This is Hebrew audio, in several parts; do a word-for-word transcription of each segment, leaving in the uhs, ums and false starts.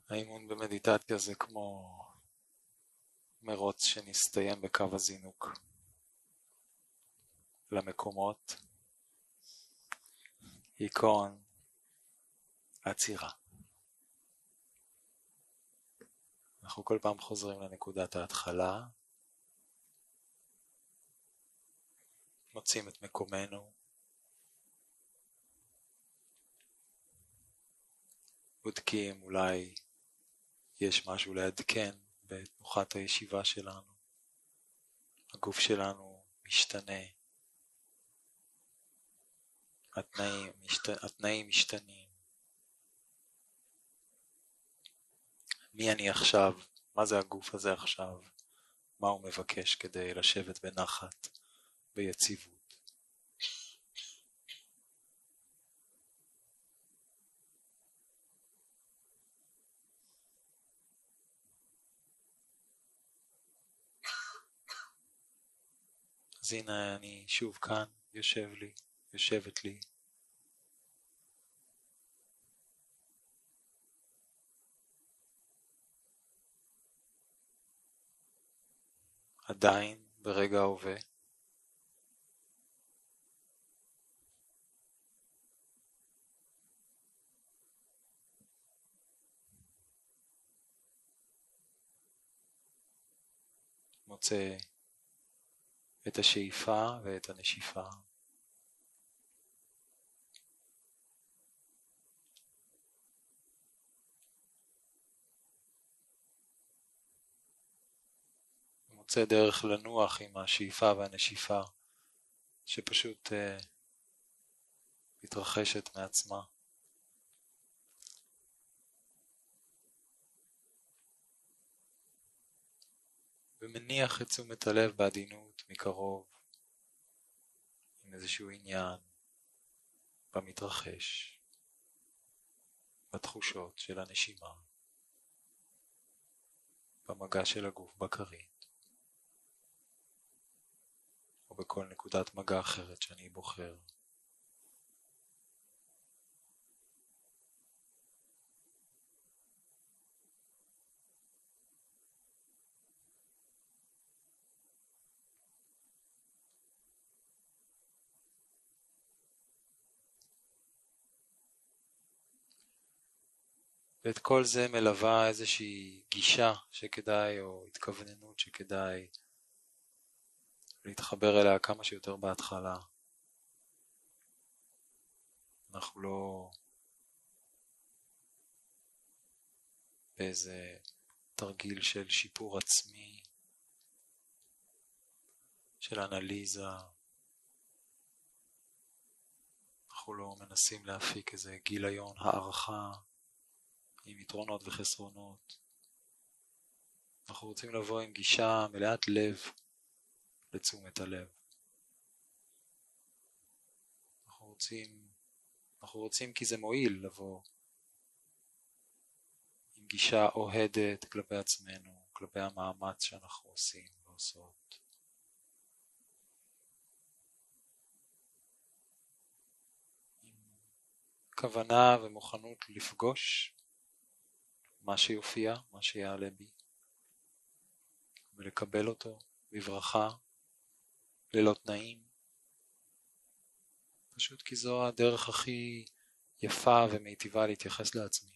האימון במדיטציה זה כמו מרוץ שנסתיים בקו הזינוק למקומות, היכון, עצירה. אנחנו כל פעם חוזרים לנקודת ההתחלה, מוצאים את מקומנו, בודקים אולי יש משהו לעדכן בתנוחת הישיבה שלנו. הגוף שלנו משתנה, התנאים, משת... התנאים משתנים. מי אני עכשיו? מה זה הגוף הזה עכשיו? מה הוא מבקש כדי לשבת בנחת, ביציבות? אז הנה אני שוב כאן, יושב לי, יושבת לי. עדיין ברגע ההווה. מוצא את השאיפה ואת הנשיפה. מוצא דרך לנוח עם השאיפה והנשיפה שפשוט uh, מתרחשת מעצמה. ומניח את תשומת הלב בעדינות מקרוב עם איזשהו עניין במתרחש, בתחושות של הנשימה, במגע של הגוף בכרית, או בכל נקודת מגע אחרת שאני בוחר. ואת כל זה מלווה איזושהי גישה שכדאי, או התכווננות שכדאי להתחבר אליה כמה שיותר בהתחלה. אנחנו לא באיזה תרגיל של שיפור עצמי, של אנליזה. אנחנו לא מנסים להפיק איזה גיליון הערכה עם יתרונות וחסרונות. אנחנו רוצים לבוא עם גישה מלאת לב לתשומת הלב. אנחנו רוצים, אנחנו רוצים כי זה מועיל לבוא עם גישה אוהדת כלפי עצמנו, כלפי המאמץ שאנחנו עושים ועושות. עם כוונה ומוכנות לפגוש מה שיופיע, מה שיעלה בי, ולקבל אותו בברכה, ללא תנאים, פשוט כי זו הדרך הכי יפה ומיטיבה להתייחס לעצמי.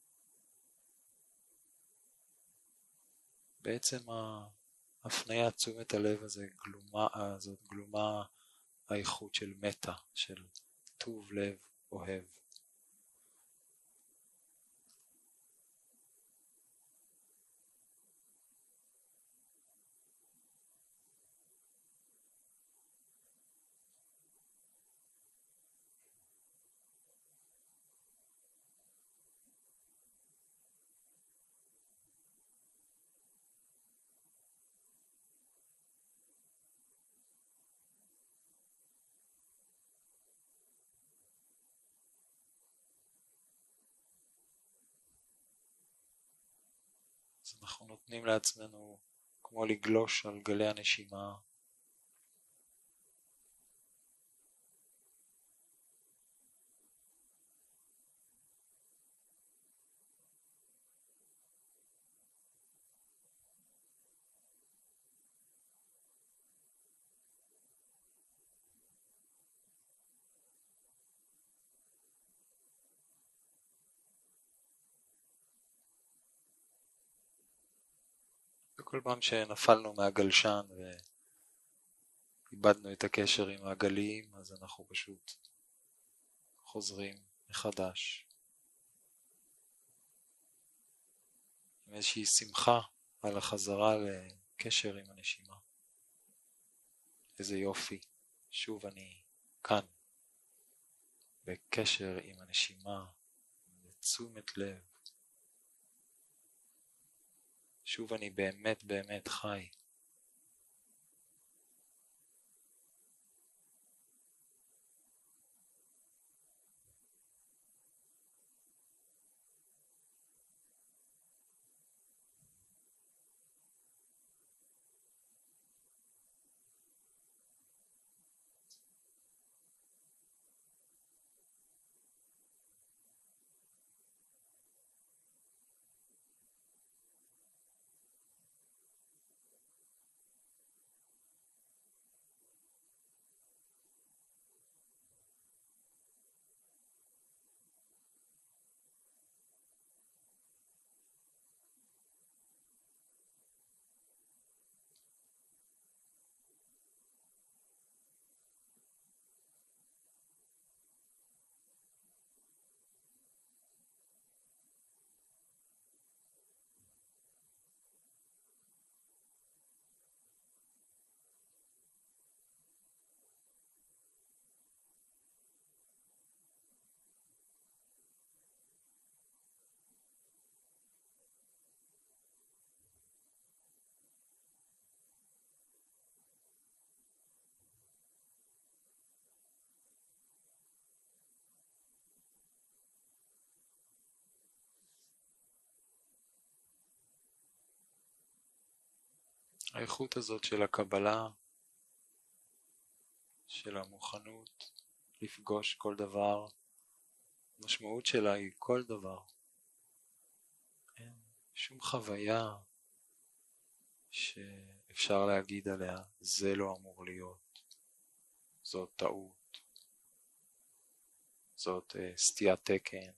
בעצם ההפניית תשומת הלב הזה גלומה, הזאת גלומה האיכות של מטה, של טוב לב אוהב. אז אנחנו נותנים לעצמנו כמו לגלוש על גלי הנשימה, וכל פעם שנפלנו מהגלשן ואיבדנו את הקשר עם הגלים, אז אנחנו פשוט חוזרים מחדש. עם איזושהי שמחה על החזרה לקשר עם הנשימה. איזה יופי, שוב אני כאן, בקשר עם הנשימה, בתשומת לב. שוב אני באמת באמת חי. האיכות הזאת של הקבלה, של המוכנות לפגוש כל דבר, המשמעות שלה היא כל דבר. אין שום חוויה שאפשר להגיד עליה, זה לא אמור להיות, זאת טעות, זאת uh, סטיית תקן,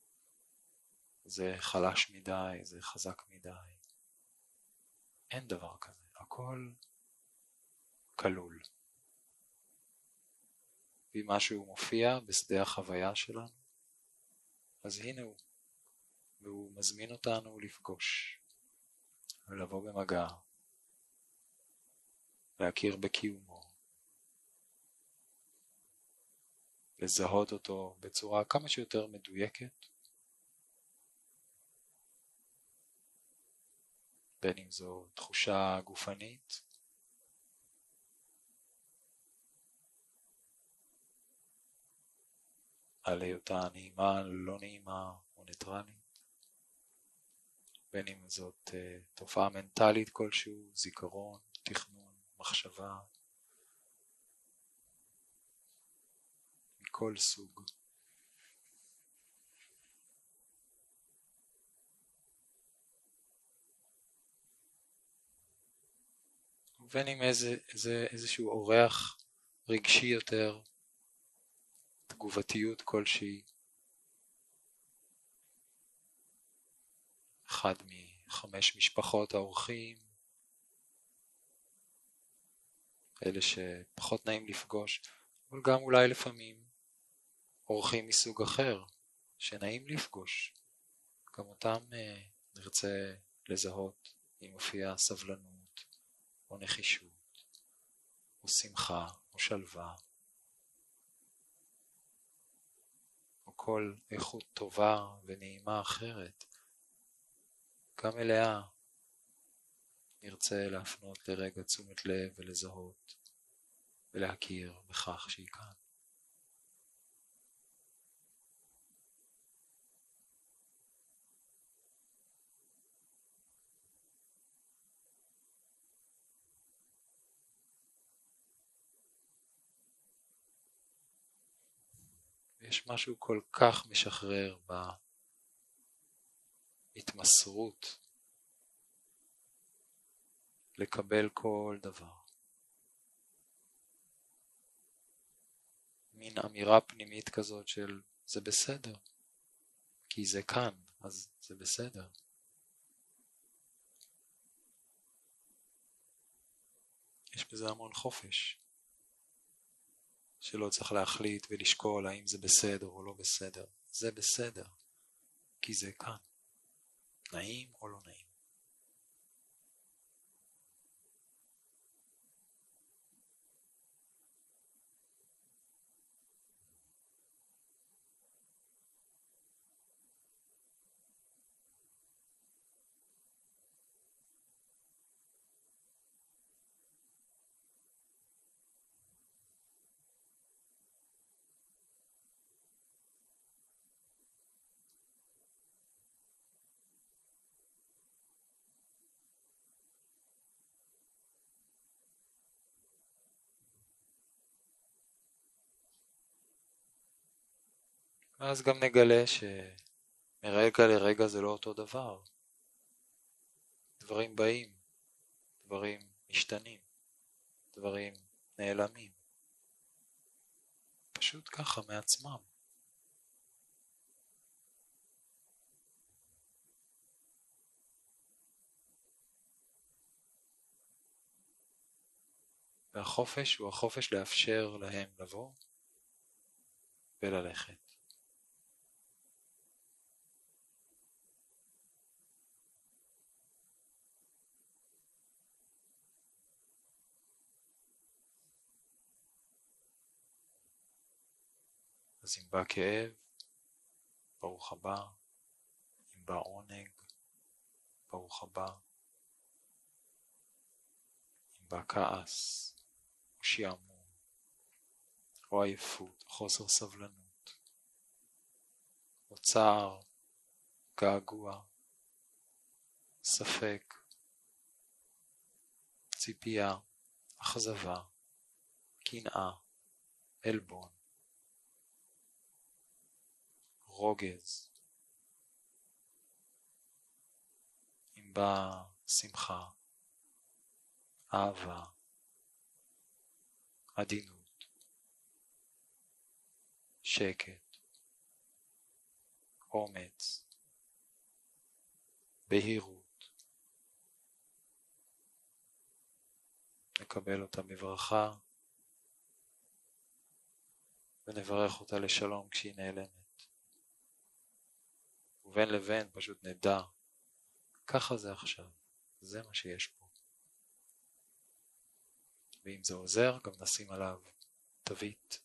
זה חלש מדי, זה חזק מדי. אין דבר כזה, הכל כלול. ואם משהו מופיע בשדה החוויה שלנו, אז הנה הוא, והוא מזמין אותנו לפגוש, ולבוא במגע, להכיר בקיומו, לזהות אותו בצורה כמה שיותר מדויקת, בין אם זו תחושה גופנית, על היותה נעימה, לא נעימה או ניטרלית, בין אם זאת uh, תופעה מנטלית כלשהו, זיכרון, תכנון, מחשבה, מכל סוג. ובין אם איזה, איזה, איזשהו אורח רגשי יותר, תגובתיות כלשהי, אחד מחמש משפחות האורחים, אלה שפחות נעים לפגוש, אבל גם אולי לפעמים אורחים מסוג אחר, שנעים לפגוש, גם אותם אה, נרצה לזהות אם מופיעה סבלנות, או נחישות, או שמחה, או שלווה, או כל איכות טובה ונעימה אחרת. גם אליה נרצה להפנות לרגע תשומת לב ולזהות, ולהכיר בכך שהיא כאן. יש משהו כל כך משחרר בהתמסרות לקבל כל דבר. מין אמירה פנימית כזאת של זה בסדר, כי זה כאן, אז זה בסדר. יש בזה המון חופש, שלא צריך להחליט ולשקול האם זה בסדר או לא בסדר. זה בסדר, כי זה כאן. נעים או לא נעים. ואז גם נגלה שמרגע לרגע זה לא אותו דבר. דברים באים, דברים משתנים, דברים נעלמים. פשוט ככה מעצמם. והחופש הוא החופש לאפשר להם לבוא וללכת. אז אם בא כאב, ברוך הבא. אם בא עונג, ברוך הבא. אם בא כעס, או שעמום, או עייפות, או חוסר סבלנות, או צער, געגוע, ספק, ציפייה, אכזבה, קנאה, עלבון, רוגז. אם בא שמחה, אהבה, עדינות, שקט, אומץ, בהירות. נקבל אותה בברכה ונברך אותה לשלום כשהיא נעלמת. ובין לבין פשוט נדע, ככה זה עכשיו, זה מה שיש פה. ואם זה עוזר, גם נשים עליו תווית,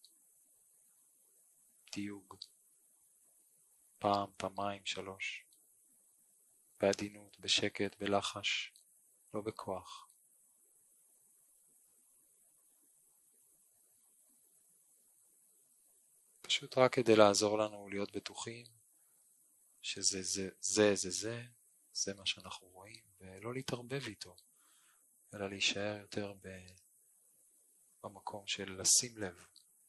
תיוג, פעם, פעמיים, שלוש, בעדינות, בשקט, בלחש, לא בכוח. פשוט רק כדי לעזור לנו להיות בטוחים שזה זה זה זה זה, זה מה שאנחנו רואים, ולא להתערבב איתו, אלא להישאר יותר במקום של לשים לב.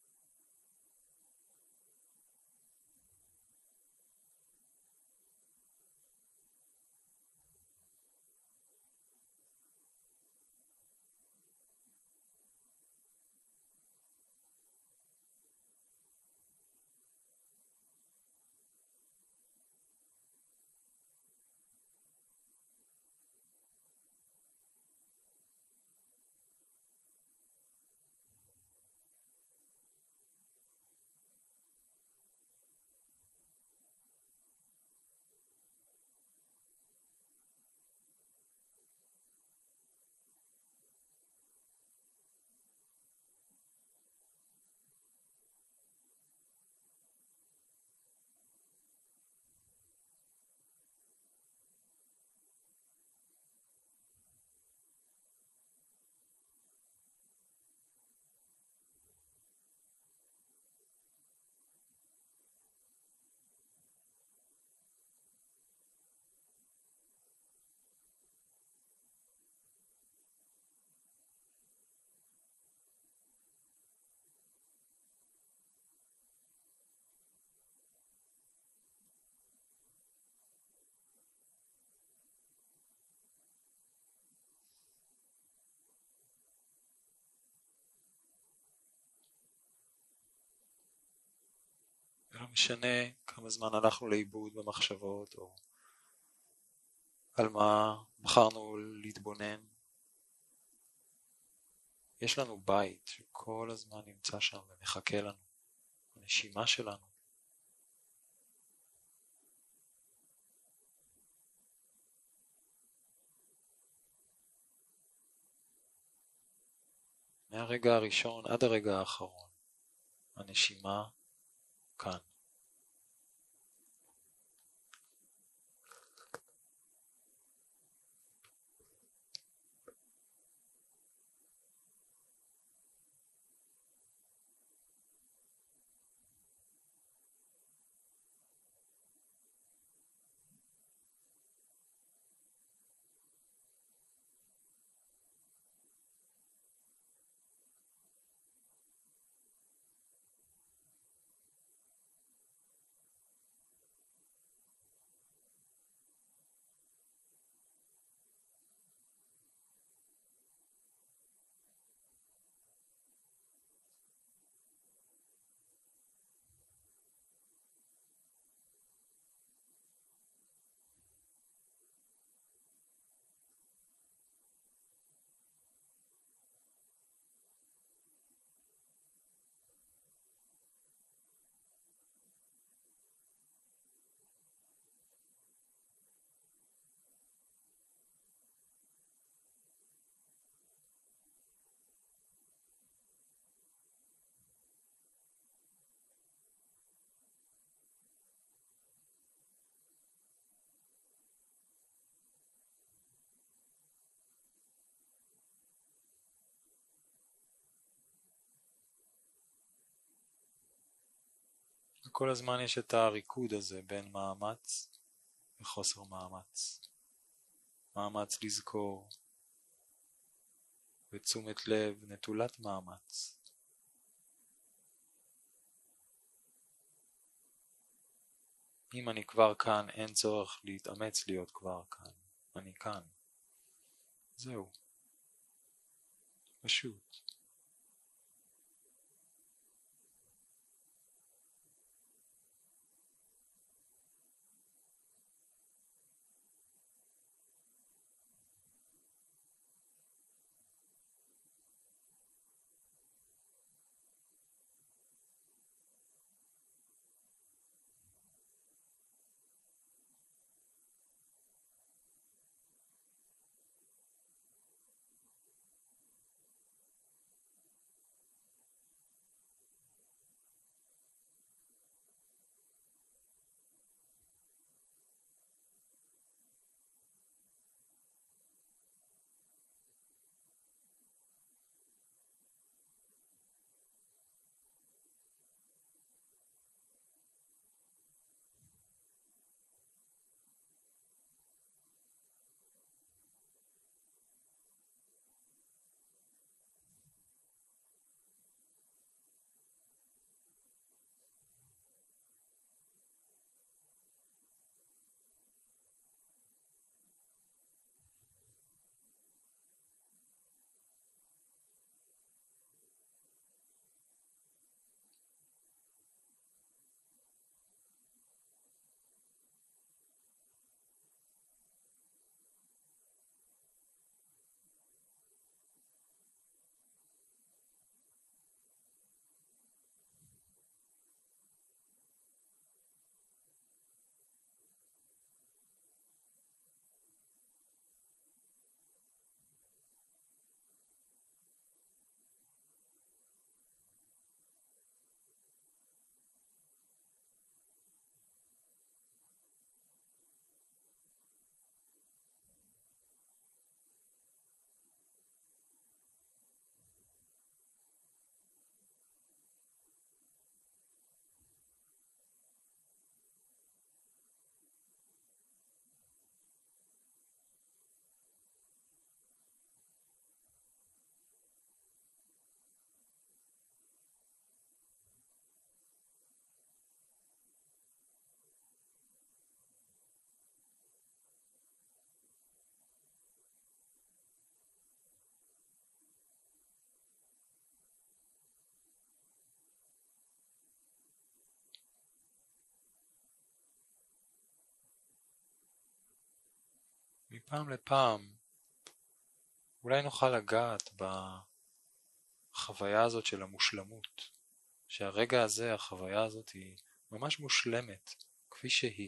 ולא משנה כמה זמן הלכנו לאיבוד במחשבות, או על מה בחרנו להתבונן. יש לנו בית שכל הזמן נמצא שם ומחכה לנו, הנשימה שלנו. מהרגע הראשון עד הרגע האחרון, הנשימה כאן. וכל הזמן יש את הריקוד הזה בין מאמץ וחוסר מאמץ. מאמץ לזכור, ותשומת לב נטולת מאמץ. אם אני כבר כאן, אין צורך להתאמץ להיות כבר כאן. אני כאן. זהו. פשוט. מפעם לפעם אולי נוכל לגעת ב... החוויה הזאת של המושלמות, שהרגע הזה, החוויה הזאת היא ממש מושלמת, כפי שהיא.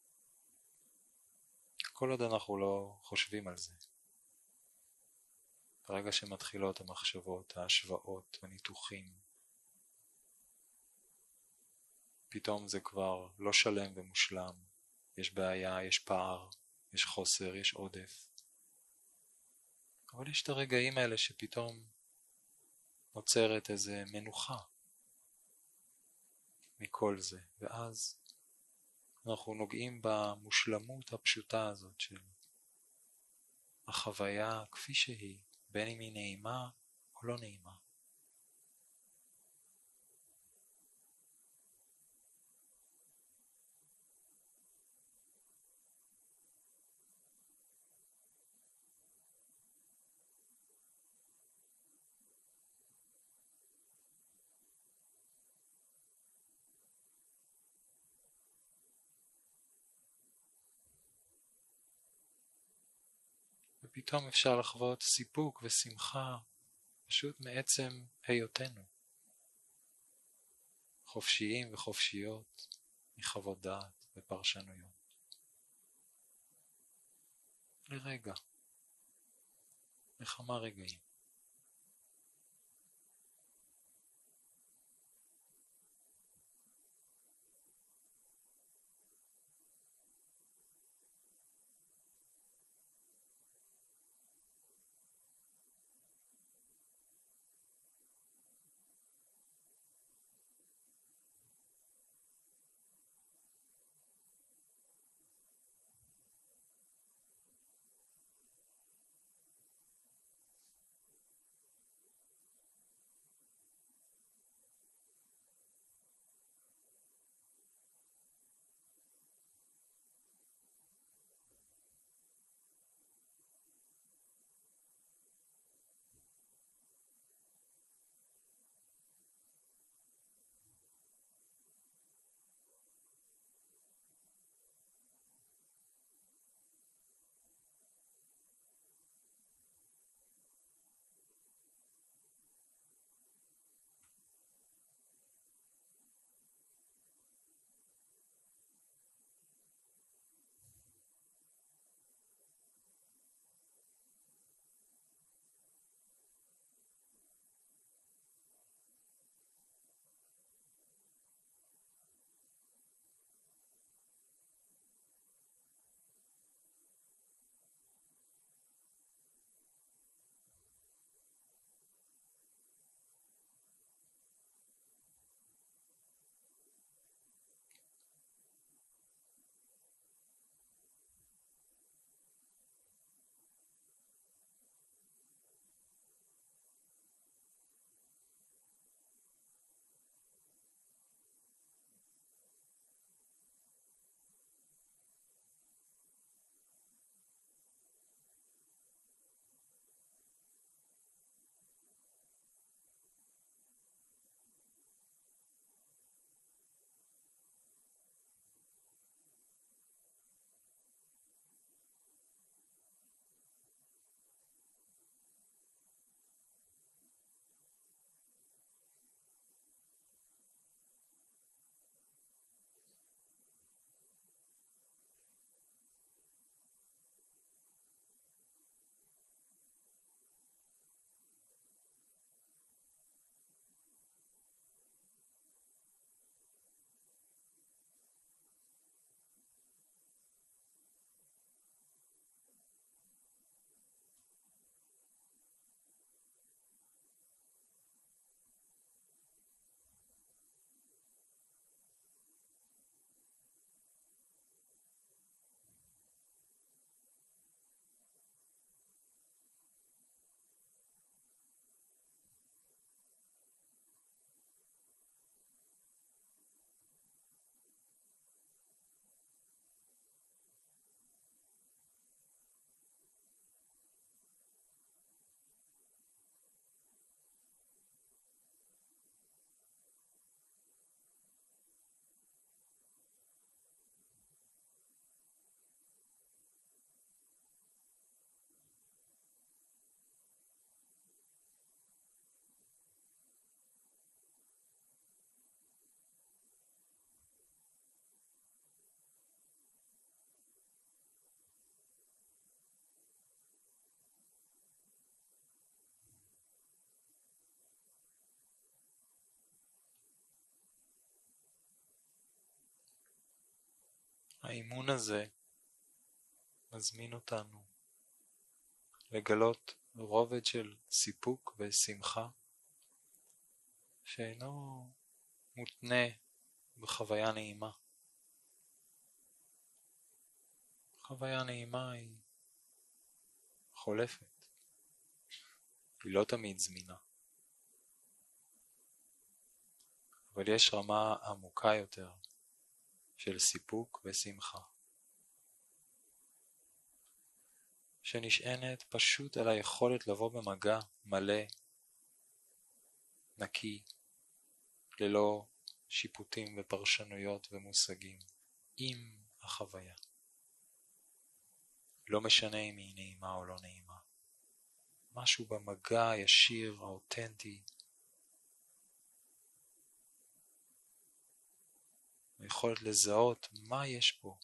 כל עוד אנחנו לא חושבים על זה. ברגע שמתחילות המחשבות, ההשוואות, הניתוחים, פתאום זה כבר לא שלם ומושלם. יש בעיה, יש פער, יש חוסר, יש עודף. אבל יש את הרגעים האלה שפתאום נוצרת איזה מנוחה מכל זה, ואז אנחנו נוגעים במושלמות הפשוטה הזאת של החוויה כפי שהיא, בין אם היא נעימה או לא נעימה. ופתאום אפשר לחוות סיפוק ושמחה פשוט מעצם היותנו. חופשיים וחופשיות מחוות דעת ופרשנויות. לרגע. לכמה רגעים. האימון הזה מזמין אותנו לגלות רובד של סיפוק ושמחה שאינו מותנה בחוויה נעימה. חוויה נעימה היא חולפת, היא לא תמיד זמינה. אבל יש רמה עמוקה יותר של סיפוק ושמחה, שנשענת פשוט על היכולת לבוא במגע מלא, נקי, ללא שיפוטים ופרשנויות ומושגים, עם החוויה. לא משנה אם היא נעימה או לא נעימה. משהו במגע הישיר, האותנטי, היכולת לזהות מה יש פה,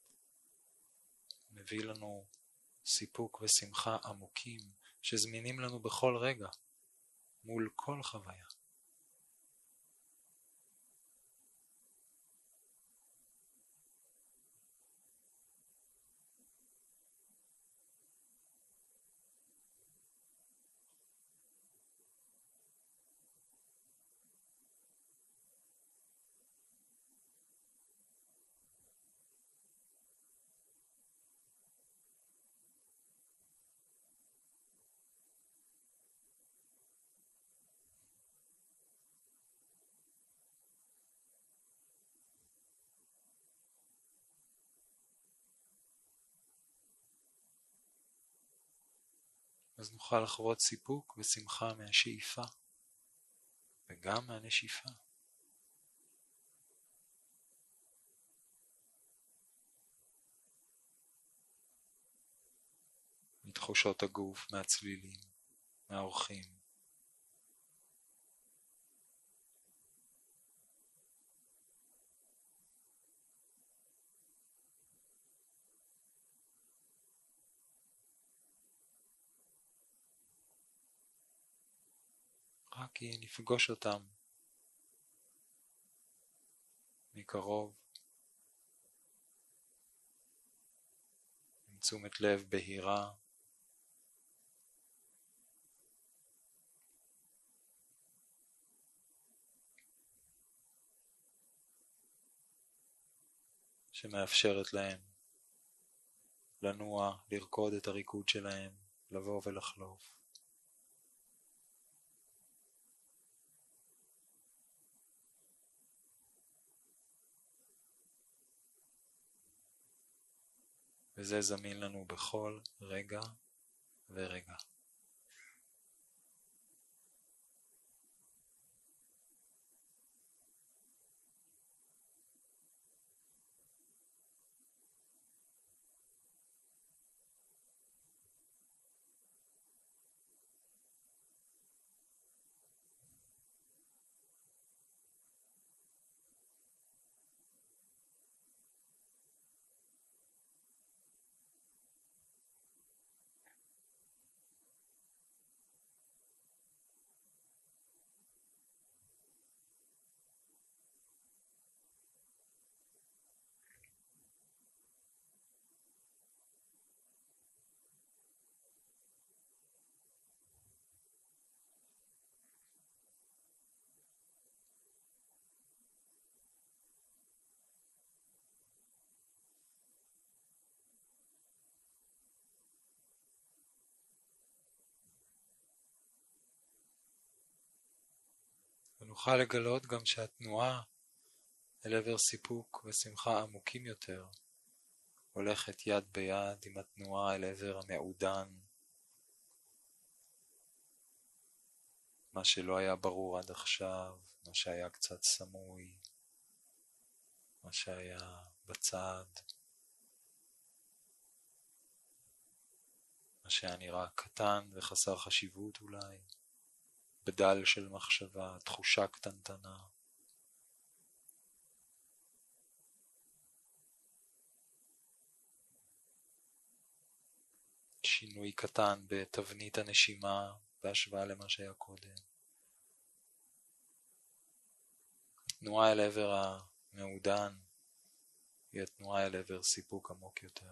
מביא לנו סיפוק ושמחה עמוקים שזמינים לנו בכל רגע, מול כל חוויה. אז נוכל לחוות סיפוק ושמחה מהשאיפה וגם מהנשיפה. מתחושות הגוף, מהצלילים, מהאורחים. רק כי נפגוש אותם מקרוב, עם תשומת לב בהירה, שמאפשרת להם לנוע, לרקוד את הריקוד שלהם, לבוא ולחלוף. וזה זמין לנו בכל רגע ורגע. ונוכל לגלות גם שהתנועה אל עבר סיפוק ושמחה עמוקים יותר הולכת יד ביד עם התנועה אל עבר המעודן, מה שלא היה ברור עד עכשיו, מה שהיה קצת סמוי, מה שהיה בצד, מה שהיה נראה קטן וחסר חשיבות אולי, בדל של מחשבה, תחושה קטנטנה. שינוי קטן בתבנית הנשימה בהשוואה למה שהיה קודם. תנועה אל עבר המעודן היא התנועה אל עבר סיפוק עמוק יותר.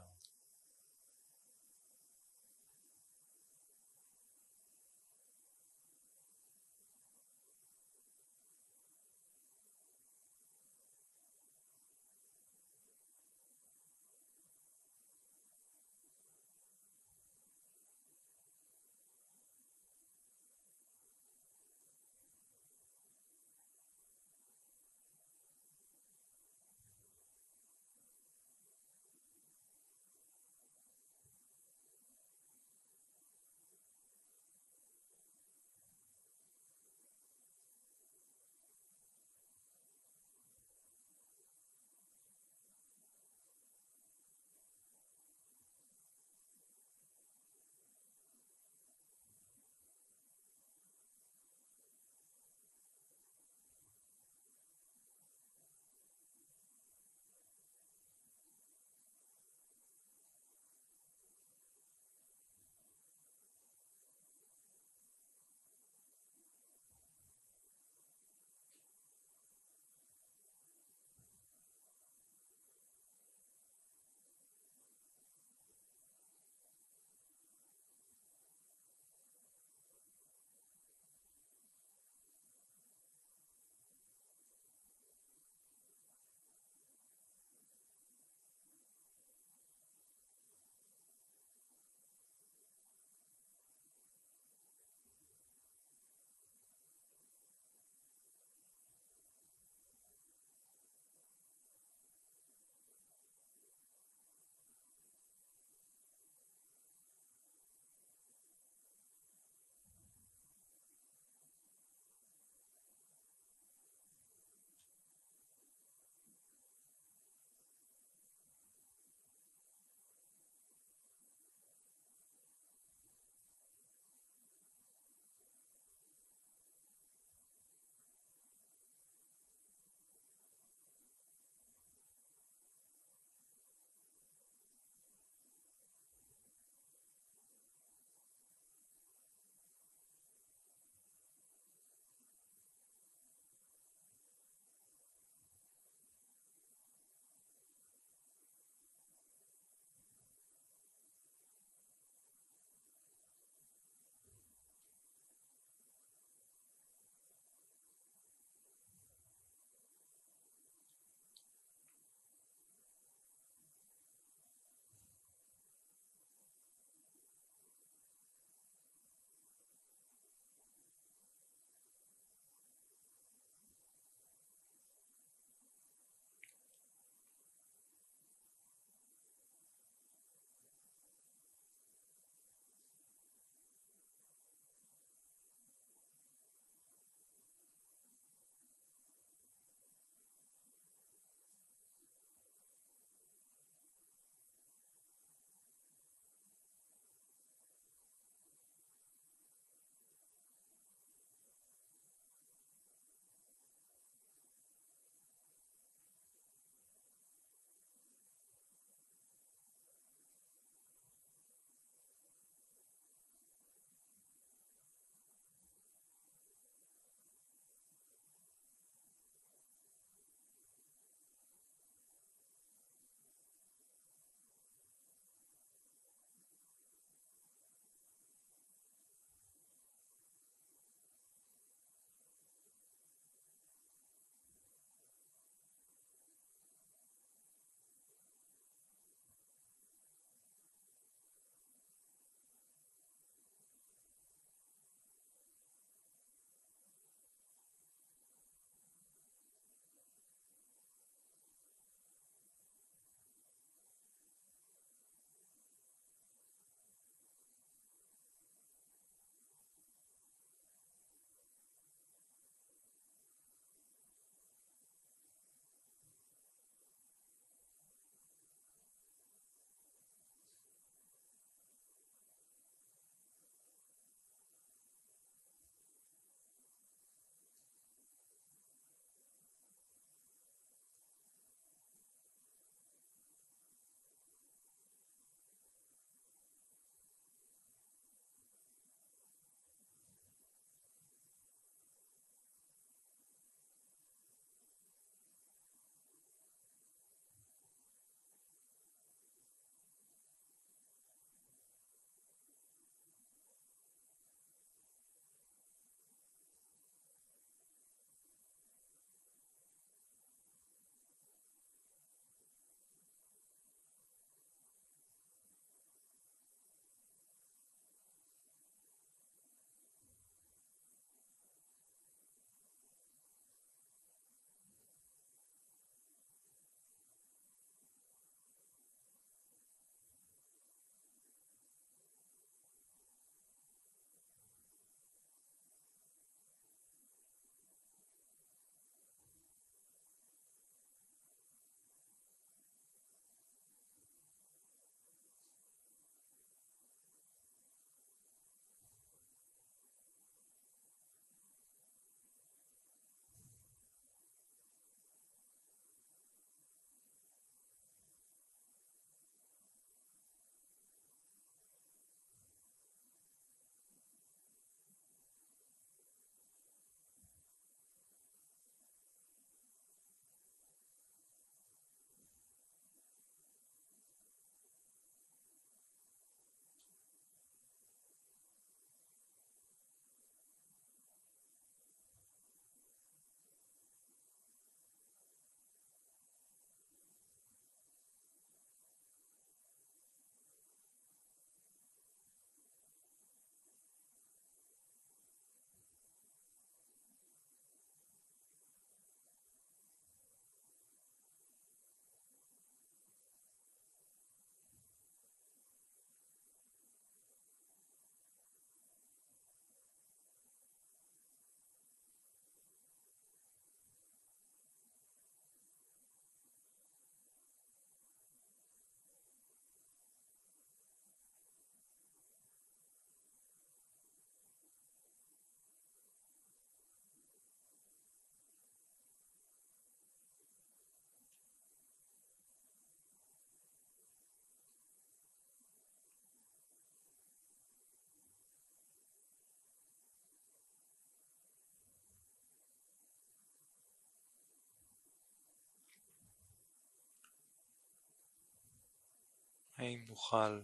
האם נוכל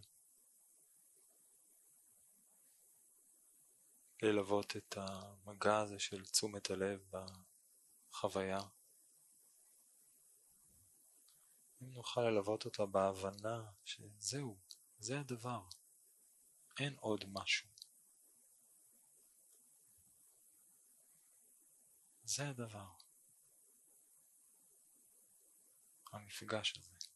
ללוות את המגע הזה של תשומת הלב בחוויה? אם נוכל ללוות אותה בהבנה שזהו, זה הדבר, אין עוד משהו. זה הדבר. המפגש הזה.